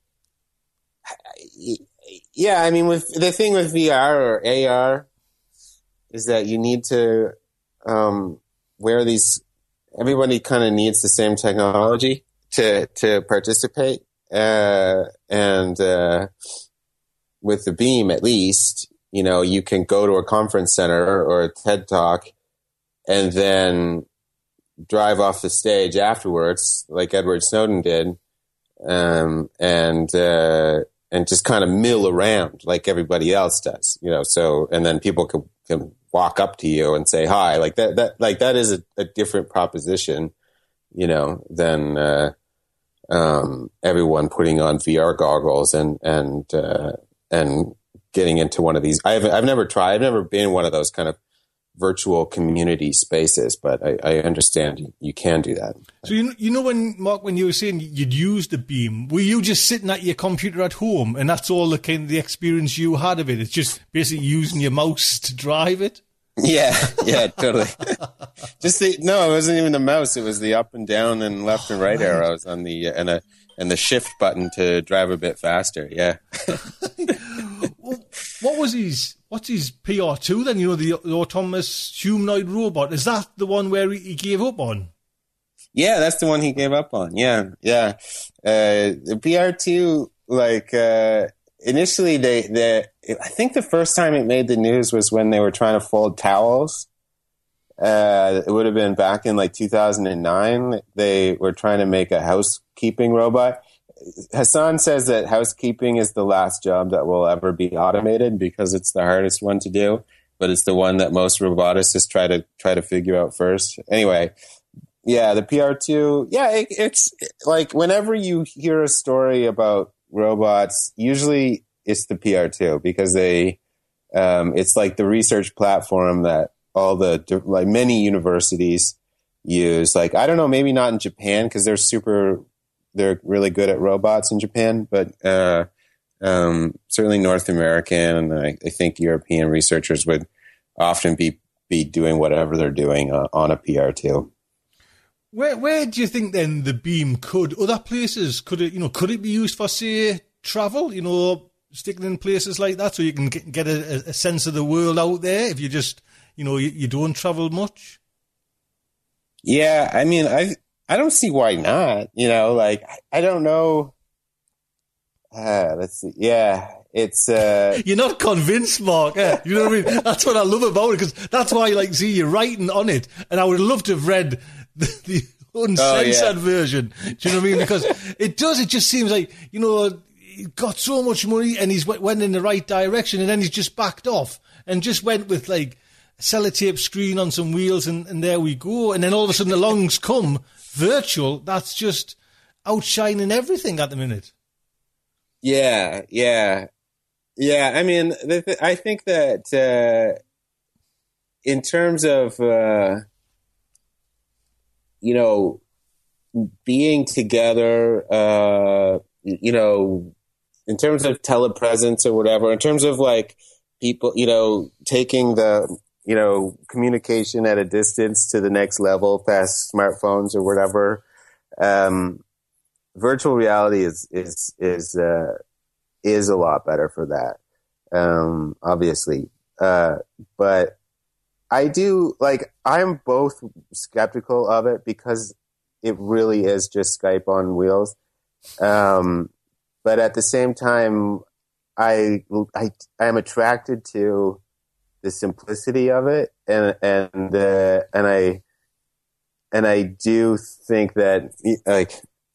yeah, I mean, with the thing with V R or A R is that you need to um, wear these, everybody kind of needs the same technology to, to participate. Uh, and uh, with the Beam, at least, you know, you can go to a conference center or a TED Talk and then drive off the stage afterwards, like Edward Snowden did, um, and uh, and just kind of mill around like everybody else does, you know. So, and then people can can walk up to you and say hi, like that. That like that is a, a different proposition, you know, than uh, um, everyone putting on V R goggles and and uh, and getting into one of these. I've I've never tried. I've never been in one of those kind of virtual community spaces, but I, I understand you, you can do that. So you you know when Mark, when you were saying you'd use the Beam, were you just sitting at your computer at home and that's all the kind of the experience you had of it? It's just basically using your mouse to drive it? Yeah, yeah, totally. Just the, no, it wasn't even the mouse. It was the up and down and left and right, right. arrows on the and a and the shift button to drive a bit faster. Yeah. What was his? What's his P R two then? You know, the, the autonomous humanoid robot. Is that the one where he gave up on? Yeah, that's the one he gave up on. Yeah, yeah. Uh, the P R two, like uh, initially, they, they, I think the first time it made the news was when they were trying to fold towels. Uh, it would have been back in like two thousand nine. They were trying to make a housekeeping robot. Hassan says that housekeeping is the last job that will ever be automated because it's the hardest one to do, but it's the one that most roboticists try to try to figure out first. Anyway, yeah, the P R two, yeah, it, it's like whenever you hear a story about robots, usually it's the P R two because they, um, it's like the research platform that all the like many universities use. Like I don't know, maybe not in Japan because they're super. They're really good at robots in Japan, but uh, um, certainly North American and I, I think European researchers would often be, be doing whatever they're doing uh, on a P R two. Where where do you think then the Beam could other places could it you know could it be used for say travel? You know, sticking in places like that so you can get, get a, a sense of the world out there if you just you know you, you don't travel much. Yeah, I mean I. I don't see why not, you know, like, I don't know. Uh, let's see. Yeah, it's, uh, you're not convinced, Mark. Eh? You know what I mean? That's what I love about it. Cause that's why, like, see, you're writing on it and I would love to have read the, the uncensored oh, yeah. version. Do you know what I mean? Because it does, it just seems like, you know, he got so much money and he's went in the right direction and then he's just backed off and just went with like a sellotape screen on some wheels and, and there we go. And then all of a sudden along's come virtual, that's just outshining everything at the minute. Yeah, yeah, yeah. I mean, the th- I think that uh, in terms of uh, you know being together, uh, you know, in terms of telepresence or whatever, in terms of like people, you know, taking the you know, communication at a distance to the next level past smartphones or whatever. Um, virtual reality is, is, is, uh, is a lot better for that. Um, obviously. Uh, but I do like, I'm both skeptical of it because it really is just Skype on wheels. Um, but at the same time, I, I, I am attracted to the simplicity of it. And, and, uh, and I, and I do think that, like,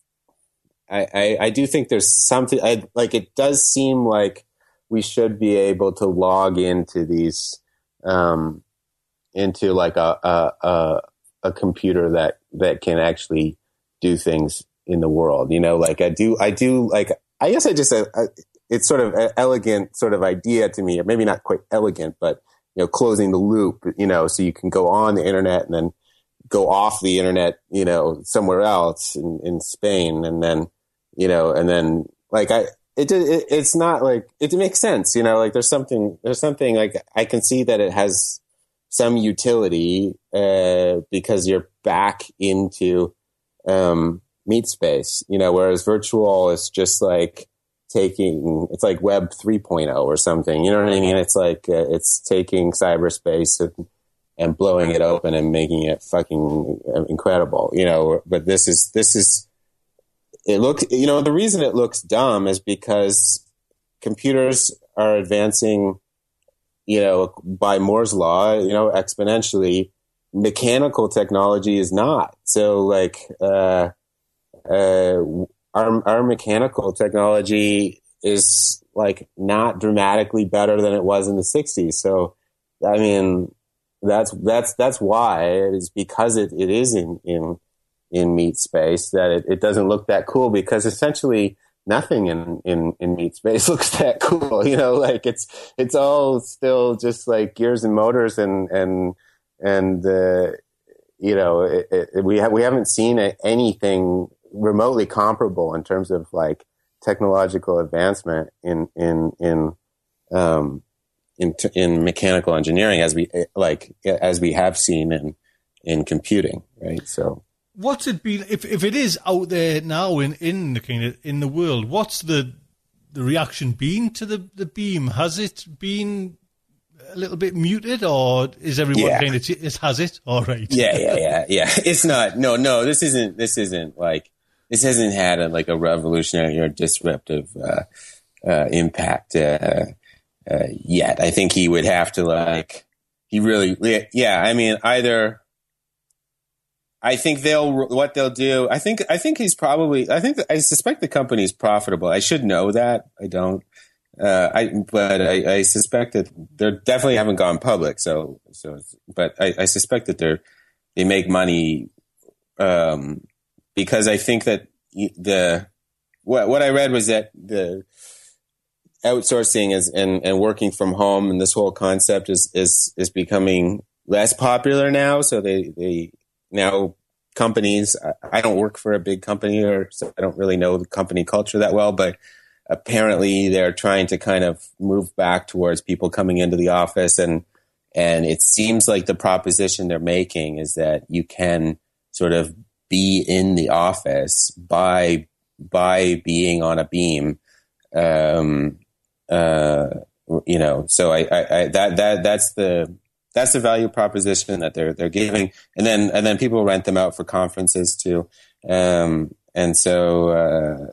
I, I, I do think there's something, I, like, it does seem like we should be able to log into these, um, into like a, a, a, a computer that, that can actually do things in the world. You know, like I do, I do like, I guess I just, uh, it's sort of an elegant sort of idea to me, or maybe not quite elegant, but, you know, closing the loop, you know, so you can go on the internet and then go off the internet, you know, somewhere else in, in Spain. And then, you know, and then like I, it, it it's not like, it makes sense, you know, like there's something, there's something like I can see that it has some utility, uh, because you're back into, um, meat space, you know, whereas virtual is just like taking, it's like Web three point oh or something, you know what I mean? It's like, uh, it's taking cyberspace and, and blowing it open and making it fucking incredible, you know, but this is, this is, it looks, you know, the reason it looks dumb is because computers are advancing, you know, by Moore's law, you know, exponentially. Mechanical technology is not. So like, uh, uh, our, our mechanical technology is like not dramatically better than it was in the sixties. So, I mean, that's, that's, that's why it is, because it, it is in, in, in meat space that it, it doesn't look that cool, because essentially nothing in, in, in meat space looks that cool. You know, like it's, it's all still just like gears and motors and, and, and, uh, you know, it, it, we have, we haven't seen anything remotely comparable in terms of like technological advancement in, in, in, um, in, in mechanical engineering as we, like, as we have seen in, in computing. Right. So. What's it been, if if it is out there now in, in the kind of, in the world, what's the the reaction been to the, the beam? Has it been a little bit muted, or is everyone yeah. kind of, it has it? All right. Yeah, yeah, yeah, yeah. It's not, no, no, this isn't, this isn't like, this hasn't had a, like a revolutionary or disruptive uh, uh, impact uh, uh, yet. I think he would have to like, he really, yeah, I mean, either, I think they'll, what they'll do, I think, I think he's probably, I think, I suspect the company's profitable. I should know that. I don't, uh, I, but I, I suspect that they definitely haven't gone public. So, so, but I, I suspect that they're, they make money, um, because I think that the, what, what I read was that the outsourcing is, and, and working from home and this whole concept is, is, is becoming less popular now. So they, they, now companies, I don't work for a big company, or so I don't really know the company culture that well, but apparently they're trying to kind of move back towards people coming into the office. And, and it seems like the proposition they're making is that you can sort of be in the office by, by being on a beam. Um, uh, you know, so I, I, I that, that, that's the, That's the value proposition that they're they're giving, and then and then people rent them out for conferences too, um, and so. Uh,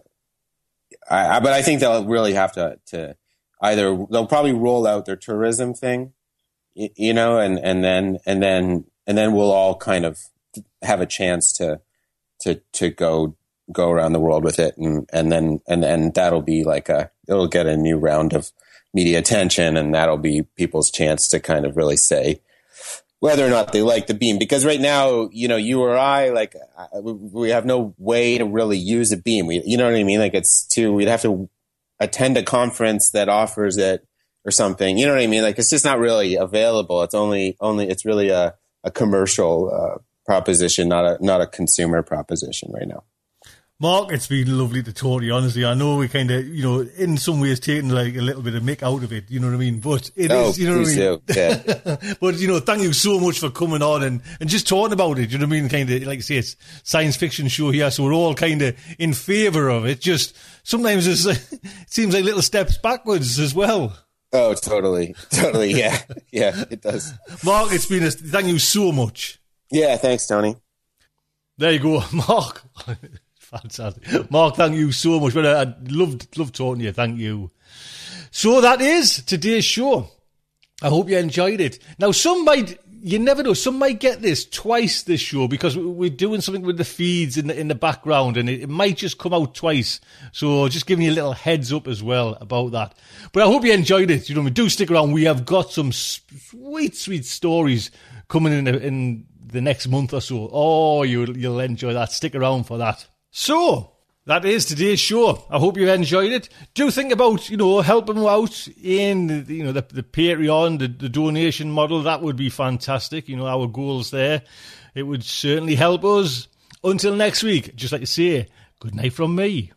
I, I, but I think they'll really have to to either they'll probably roll out their tourism thing, you, you know, and, and then and then and then we'll all kind of have a chance to to to go go around the world with it, and and then and and that'll be like a it'll get a new round of media attention, and that'll be people's chance to kind of really say whether or not they like the beam. Because right now, you know, you or I, like, we have no way to really use a beam. We, you know what I mean? Like, it's too, we'd have to attend a conference that offers it or something. You know what I mean? Like, it's just not really available. It's only, only, it's really a, a commercial uh, proposition, not a, not a consumer proposition right now. Mark, it's been lovely to talk to you, honestly. I know we kind of, you know, in some ways taking like a little bit of mick out of it, you know what I mean? But it oh, is, you know what I mean? Yeah. But, you know, thank you so much for coming on and, and just talking about it, you know what I mean? Kind of, like I say, it's science fiction show here, so we're all kind of in favour of it. Just sometimes it's, it seems like little steps backwards as well. Oh, totally. Totally, yeah. Yeah, it does. Mark, it's been a, thank you so much. Yeah, thanks, Tony. There you go, Mark. Fantastic. Mark, thank you so much. I loved, loved talking to you. Thank you. So that is today's show. I hope you enjoyed it. Now, some might, you never know, some might get this twice this show because we're doing something with the feeds in the, in the background and it, it might just come out twice. So just giving you a little heads up as well about that. But I hope you enjoyed it. You know, we do stick around. We have got some sweet, sweet stories coming in the, in the next month or so. Oh, you'll, you'll enjoy that. Stick around for that. So, that is today's show. I hope you've enjoyed it. Do think about, you know, helping them out in, you know, the, the Patreon, the, the donation model. That would be fantastic. You know, our goals there. It would certainly help us. Until next week, just like to say, good night from me.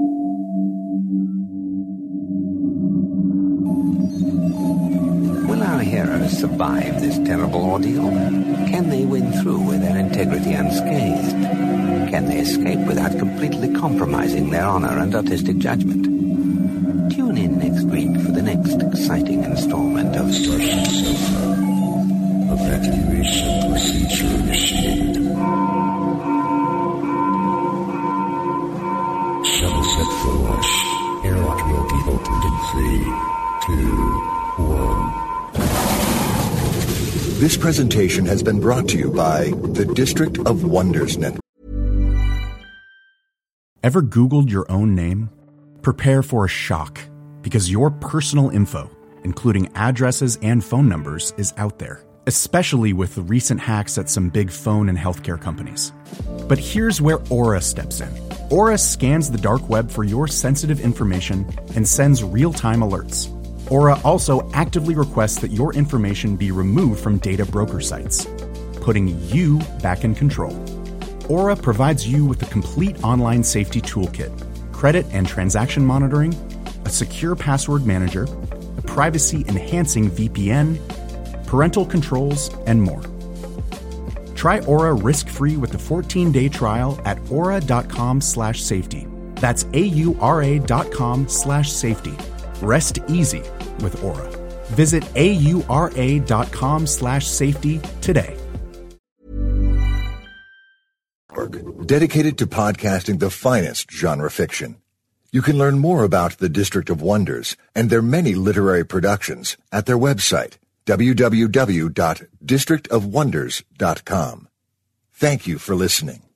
Will our heroes survive this terrible ordeal? Can they win through with their integrity unscathed? Can they escape without completely compromising their honor and artistic judgment? Tune in next week for the next exciting installment of Starship Sofa. Evacuation procedure initiated. Shuttle set for launch. Airlock will be opened in three, two, one. This presentation has been brought to you by the District of Wonders Network. Ever Googled your own name? Prepare for a shock, because your personal info, including addresses and phone numbers, is out there, especially with the recent hacks at some big phone and healthcare companies. But here's where Aura steps in. Aura scans the dark web for your sensitive information and sends real-time alerts. Aura also actively requests that your information be removed from data broker sites, putting you back in control. Aura provides you with a complete online safety toolkit, credit and transaction monitoring, a secure password manager, a privacy-enhancing V P N, parental controls, and more. Try Aura risk-free with a fourteen-day trial at aura.com slash safety. That's A-U-R-A dot com slash safety. Rest easy with Aura. Visit A-U-R-A dot com slash safety today. Dedicated to podcasting the finest genre fiction. You can learn more about the District of Wonders and their many literary productions at their website, w w w dot district of wonders dot com. Thank you for listening.